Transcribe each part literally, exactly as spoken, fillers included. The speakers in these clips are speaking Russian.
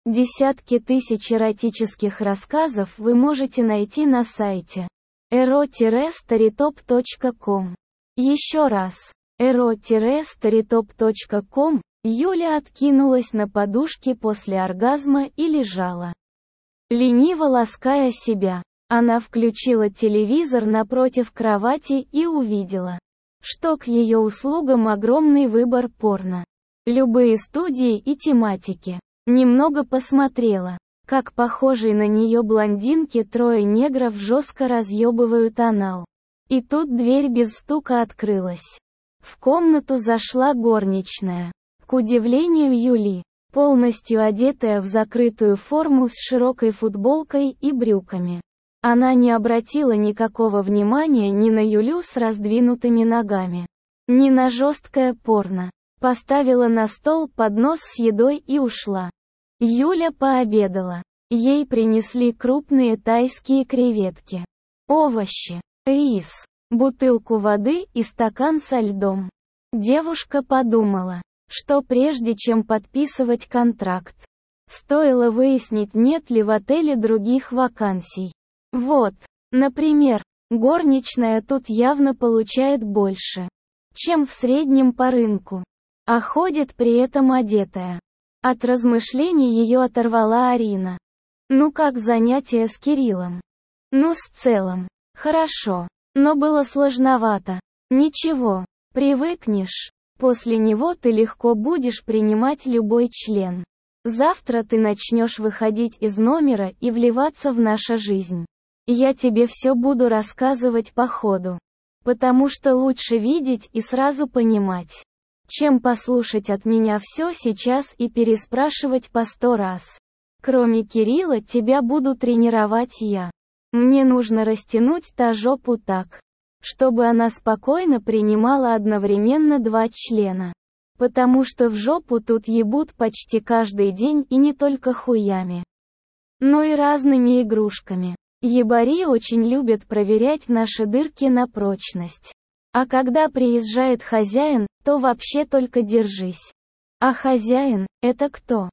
Десятки тысяч эротических рассказов вы можете найти на сайте эро старитоп точка ком. Еще раз. эро старитоп точка ком. Юля откинулась на подушке после оргазма и лежала, лениво лаская себя. Она включила телевизор напротив кровати и увидела, что к ее услугам огромный выбор порно. Любые студии и тематики. Немного посмотрела, как похожие на нее блондинки трое негров жестко разъебывают анал. И тут дверь без стука открылась. В комнату зашла горничная. К удивлению Юли, полностью одетая в закрытую форму с широкой футболкой и брюками. Она не обратила никакого внимания ни на Юлю с раздвинутыми ногами, ни на жесткое порно. Поставила на стол поднос с едой и ушла. Юля пообедала. Ей принесли крупные тайские креветки, овощи, рис, бутылку воды и стакан со льдом. Девушка подумала, что прежде чем подписывать контракт, стоило выяснить, нет ли в отеле других вакансий. Вот, например, горничная тут явно получает больше, чем в среднем по рынку, а ходит при этом одетая. От размышлений ее оторвала Арина. Ну как занятие с Кириллом? Ну с целым. Хорошо. Но было сложновато. Ничего. Привыкнешь. После него ты легко будешь принимать любой член. Завтра ты начнешь выходить из номера и вливаться в нашу жизнь. Я тебе все буду рассказывать по ходу. Потому что лучше видеть и сразу понимать, чем послушать от меня все сейчас и переспрашивать по сто раз. Кроме Кирилла тебя буду тренировать я. Мне нужно растянуть та жопу так, чтобы она спокойно принимала одновременно два члена. Потому что в жопу тут ебут почти каждый день и не только хуями, но и разными игрушками. Ебари очень любят проверять наши дырки на прочность. А когда приезжает хозяин, то вообще только держись. А хозяин – это кто?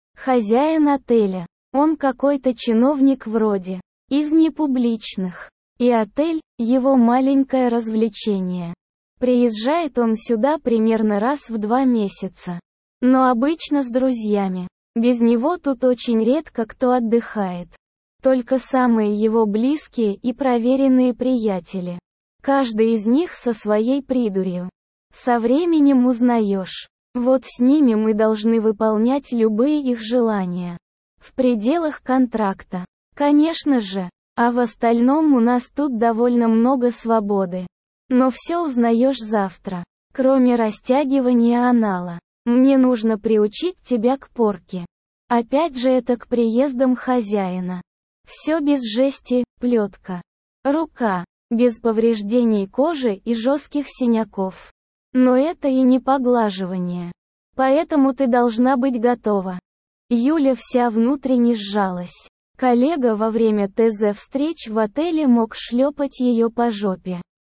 Хозяин отеля. Он какой-то чиновник вроде из непубличных. И отель – его маленькое развлечение. Приезжает он сюда примерно раз в два месяца. Но обычно с друзьями. Без него тут очень редко кто отдыхает. Только самые его близкие и проверенные приятели. Каждый из них со своей придурью. Со временем узнаешь. Вот с ними мы должны выполнять любые их желания. В пределах контракта. Конечно же. А в остальном у нас тут довольно много свободы. Но все узнаешь завтра. Кроме растягивания анала. Мне нужно приучить тебя к порке. Опять же это к приездам хозяина. Все без жести, плетка. Рука. Без повреждений кожи и жестких синяков. Но это и не поглаживание. Поэтому ты должна быть готова. Юля вся внутренне сжалась. Коллега во время ТЗ-встреч в отеле мог шлепать ее по жопе.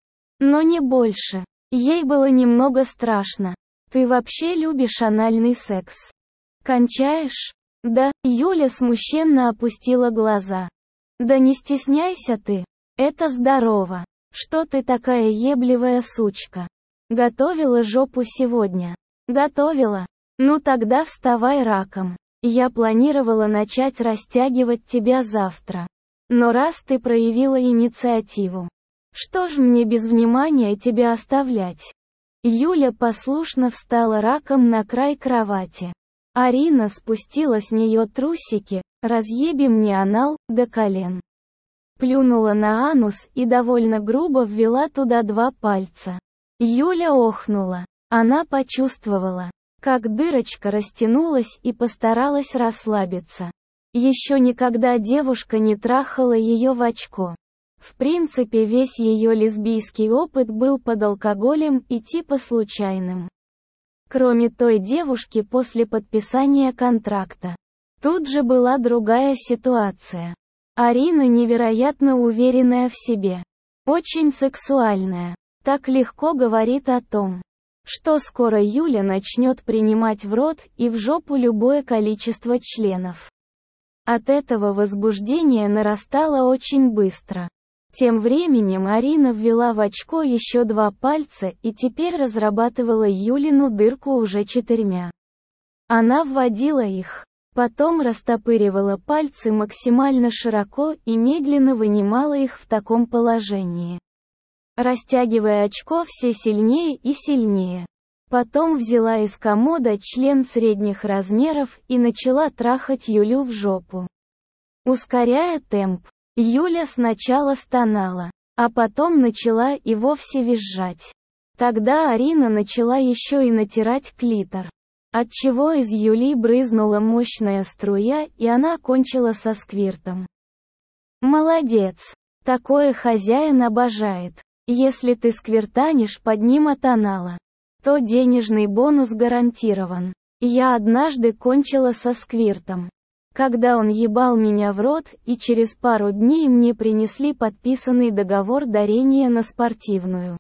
Но не больше. Ей было немного страшно. Ты вообще любишь анальный секс? Кончаешь? Да, Юля смущенно опустила глаза. Да не стесняйся ты. Это здорово. Что ты такая ебливая сучка? Готовила жопу сегодня? Готовила. Ну тогда вставай раком. Я планировала начать растягивать тебя завтра. Но раз ты проявила инициативу, что ж мне без внимания тебя оставлять? Юля послушно встала раком на край кровати. Арина спустила с нее трусики, разъеби мне анал, до колен. Плюнула на анус и довольно грубо ввела туда два пальца. Юля охнула. Она почувствовала, как дырочка растянулась и постаралась расслабиться. Еще никогда девушка не трахала ее в очко. В принципе, весь ее лесбийский опыт был под алкоголем и типа случайным. Кроме той девушки после подписания контракта. Тут же была другая ситуация. Арина невероятно уверенная в себе. Очень сексуальная. Так легко говорит о том, что скоро Юля начнет принимать в рот и в жопу любое количество членов. От этого возбуждение нарастало очень быстро. Тем временем Арина ввела в очко еще два пальца и теперь разрабатывала Юлину дырку уже четырьмя. Она вводила их, потом растопыривала пальцы максимально широко и медленно вынимала их в таком положении, растягивая очко все сильнее и сильнее. Потом взяла из комода член средних размеров и начала трахать Юлю в жопу. Ускоряя темп, Юля сначала стонала, а потом начала и вовсе визжать. Тогда Арина начала еще и натирать клитор, отчего из Юли брызнула мощная струя и она кончила со сквиртом. Молодец! Такое хозяин обожает. Если ты сквиртанишь под ним от анала, то денежный бонус гарантирован. Я однажды кончила со сквиртом, когда он ебал меня в рот, и через пару дней мне принесли подписанный договор дарения на спортивную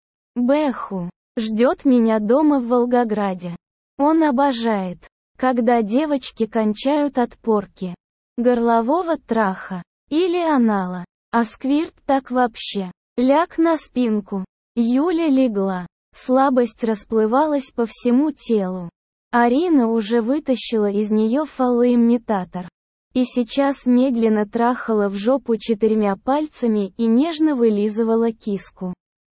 бэху. Ждет меня дома в Волгограде. Он обожает, когда девочки кончают от порки, горлового траха или анала, а сквирт так вообще. Ляг на спинку. Юля легла. Слабость расплывалась по всему телу. Арина уже вытащила из нее фалоимитатор. И сейчас медленно трахала в жопу четырьмя пальцами и нежно вылизывала киску.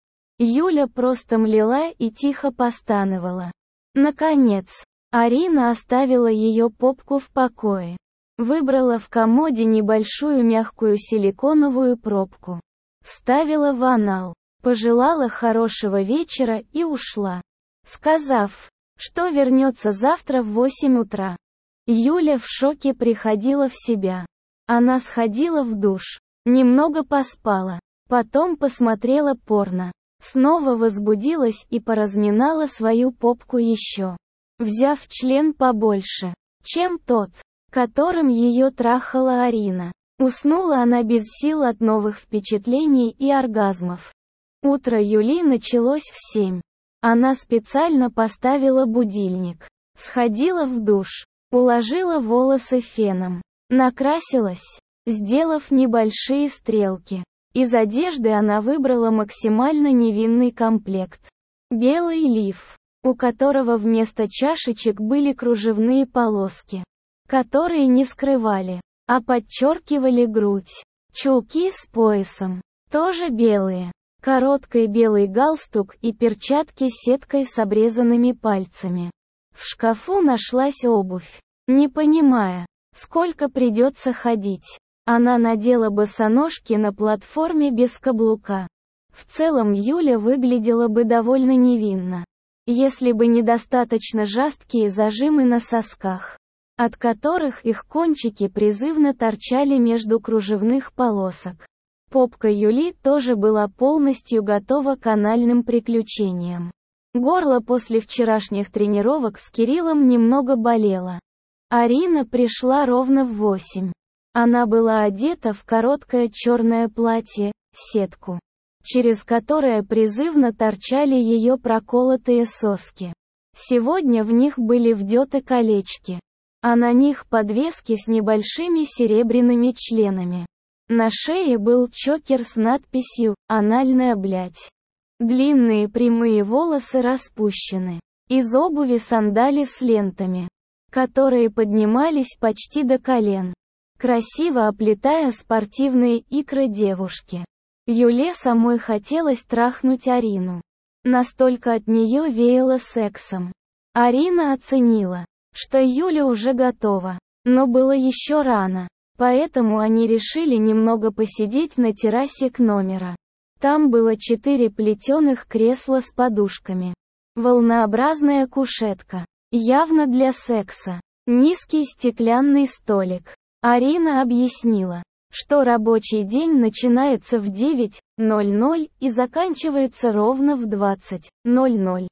Юля просто млела и тихо постановала. Наконец, Арина оставила ее попку в покое. Выбрала в комоде небольшую мягкую силиконовую пробку. Вставила в анал. Пожелала хорошего вечера и ушла, сказав, что вернется завтра в восемь утра. Юля в шоке приходила в себя. Она сходила в душ, немного поспала, потом посмотрела порно, снова возбудилась и поразминала свою попку еще, взяв член побольше, чем тот, которым ее трахала Арина. Уснула она без сил от новых впечатлений и оргазмов. Утро Юли началось в семь. Она специально поставила будильник, сходила в душ, уложила волосы феном, накрасилась, сделав небольшие стрелки. Из одежды она выбрала максимально невинный комплект. Белый лиф, у которого вместо чашечек были кружевные полоски, которые не скрывали, а подчеркивали грудь. Чулки с поясом, тоже белые. Короткий белый галстук и перчатки с сеткой с обрезанными пальцами. В шкафу нашлась обувь. Не понимая, сколько придется ходить, она надела босоножки на платформе без каблука. В целом Юля выглядела бы довольно невинно, если бы недостаточно жесткие зажимы на сосках, от которых их кончики призывно торчали между кружевных полосок. Попка Юли тоже была полностью готова к анальным приключениям. Горло после вчерашних тренировок с Кириллом немного болело. Арина пришла ровно в восемь. Она была одета в короткое черное платье, сетку, через которое призывно торчали ее проколотые соски. Сегодня в них были вдеты колечки, а на них подвески с небольшими серебряными членами. На шее был чокер с надписью «Анальная блядь». Длинные прямые волосы распущены. Из обуви сандали с лентами, которые поднимались почти до колен, красиво оплетая спортивные икры девушки. Юле самой хотелось трахнуть Арину. Настолько от нее веяло сексом. Арина оценила, что Юля уже готова, но было еще рано. Поэтому они решили немного посидеть на террасе к номера. Там было четыре плетеных кресла с подушками. Волнообразная кушетка. Явно для секса. Низкий стеклянный столик. Арина объяснила, что рабочий день начинается в девять ноль ноль и заканчивается ровно в двадцать ноль ноль.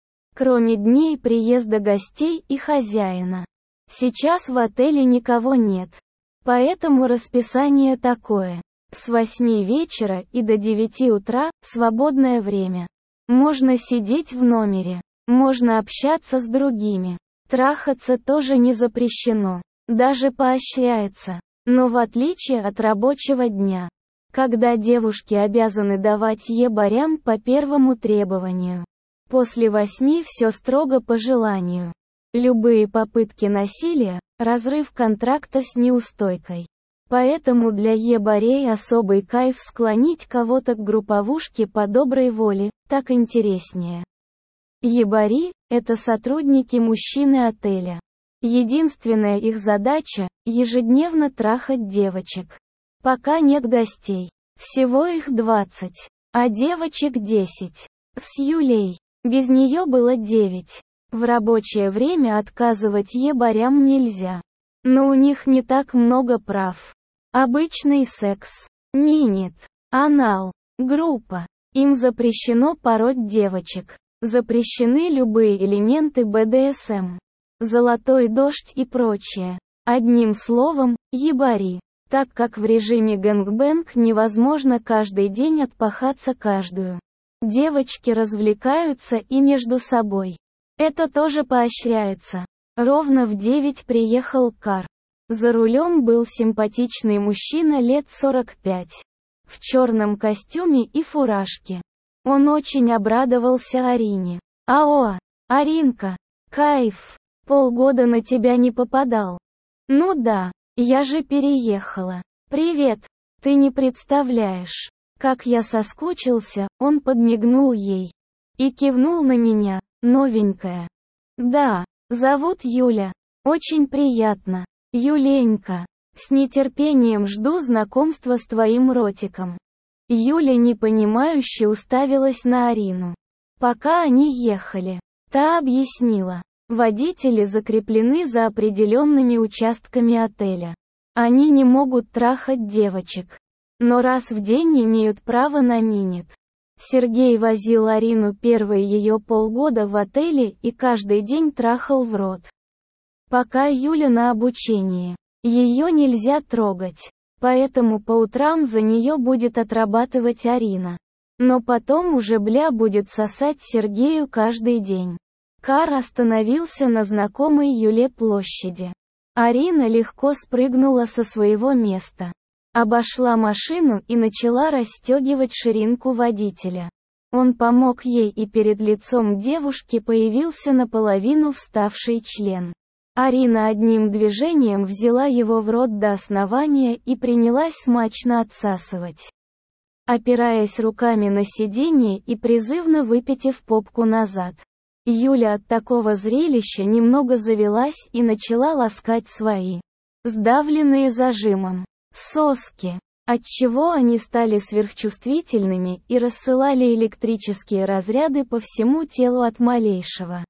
Кроме дней приезда гостей и хозяина. Сейчас в отеле никого нет. Поэтому расписание такое. С восьми вечера и до девяти утра – свободное время. Можно сидеть в номере, Можно общаться с другими. Трахаться тоже не запрещено. Даже поощряется. Но в отличие от рабочего дня, когда девушки обязаны давать ебарям по первому требованию. После восьми все строго по желанию. Любые попытки насилия – разрыв контракта с неустойкой. Поэтому для ебарей особый кайф склонить кого-то к групповушке по доброй воле, так интереснее. Ебари – это сотрудники мужчины отеля. Единственная их задача – ежедневно трахать девочек. Пока нет гостей. Всего их двадцать. А девочек десять. С Юлей. Без нее было девять. В рабочее время отказывать ебарям нельзя. Но у них не так много прав. Обычный секс. Минет. Анал. Группа. Им запрещено пороть девочек. Запрещены любые элементы бэ дэ эс эм. Золотой дождь и прочее. Одним словом, ебари. Так как в режиме гэнгбэнг невозможно каждый день отпахаться каждую. Девочки развлекаются и между собой. Это тоже поощряется. Ровно в девять приехал Кар. За рулем был симпатичный мужчина лет сорок пять. В черном костюме и фуражке. Он очень обрадовался Арине. «Ао, Аринка, кайф, полгода на тебя не попадал». «Ну да, я же переехала. Привет, ты не представляешь, как я соскучился», он подмигнул ей. И кивнул на меня, новенькая. «Да, зовут Юля. Очень приятно. Юленька. С нетерпением жду знакомства с твоим ротиком». Юля непонимающе уставилась на Арину. Пока они ехали, та объяснила. Водители закреплены за определенными участками отеля. Они не могут трахать девочек. Но раз в день имеют право на минет. Сергей возил Арину первые ее полгода в отеле и каждый день трахал в рот. Пока Юля на обучении. Ее нельзя трогать. Поэтому по утрам за нее будет отрабатывать Арина. Но потом уже бля будет сосать Сергею каждый день. Кар остановился на знакомой Юле площади. Арина легко спрыгнула со своего места. Обошла машину и начала расстегивать ширинку водителя. Он помог ей, и перед лицом девушки появился наполовину вставший член. Арина одним движением взяла его в рот до основания и принялась смачно отсасывать. Опираясь руками на сиденье и призывно выпятив попку назад. Юля от такого зрелища немного завелась и начала ласкать свои, сдавленные зажимом, соски, отчего они стали сверхчувствительными и рассылали электрические разряды по всему телу от малейшего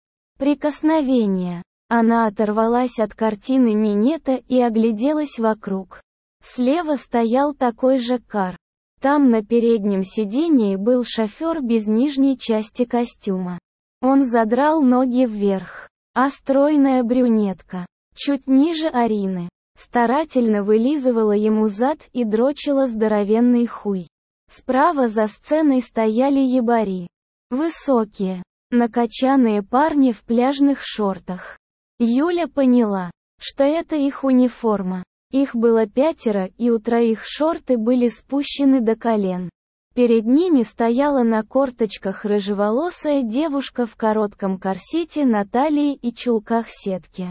прикосновения. Она оторвалась от картины минета и огляделась вокруг. Слева стоял такой же Кар. Там на переднем сидении был шофер без нижней части костюма. Он задрал ноги вверх, а стройная брюнетка, чуть ниже Арины, старательно вылизывала ему зад и дрочила здоровенный хуй. Справа за сценой стояли ебари. Высокие, накачанные парни в пляжных шортах. Юля поняла, что это их униформа. Их было пятеро, и у троих шорты были спущены до колен. Перед ними стояла на корточках рыжеволосая девушка в коротком корсете на талии и чулках сетки.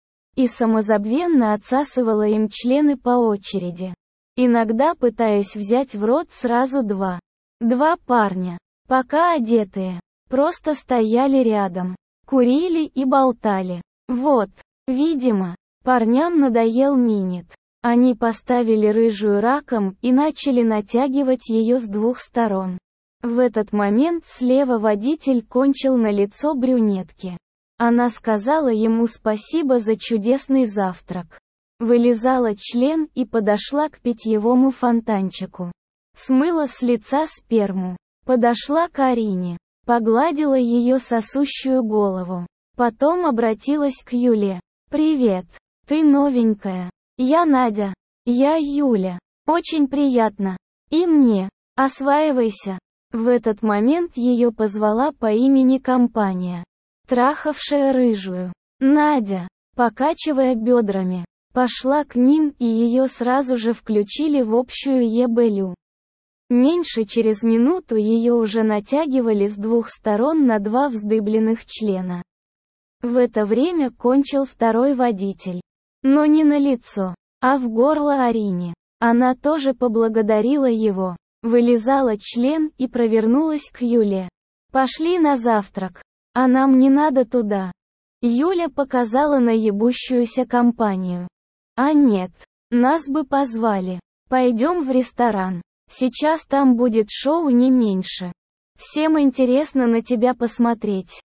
И самозабвенно отсасывала им члены по очереди. Иногда пытаясь взять в рот сразу два. Два парня, пока одетые, просто стояли рядом, курили и болтали. Вот, видимо, парням надоел минет. Они поставили рыжую раком и начали натягивать ее с двух сторон. В этот момент слева водитель кончил на лицо брюнетки. Она сказала ему спасибо за чудесный завтрак. Вылизала член и подошла к питьевому фонтанчику. Смыла с лица сперму. Подошла к Арине. Погладила ее сосущую голову. Потом обратилась к Юле. «Привет. Ты новенькая. Я Надя. Я Юля. Очень приятно. И мне. Осваивайся. В этот момент ее позвала по имени компания, трахавшая рыжую. Надя, покачивая бедрами, пошла к ним, и ее сразу же включили в общую ебелю. Меньше через минуту ее уже натягивали с двух сторон на два вздыбленных члена. В это время кончил второй водитель. Но не на лицо, а в горло Арине. Она тоже поблагодарила его, вылизала член и провернулась к Юле. «Пошли на завтрак. А нам не надо туда». Юля показала на ебущуюся компанию. «А нет, нас бы позвали. Пойдем в ресторан. Сейчас там будет шоу не меньше. Всем интересно на тебя посмотреть».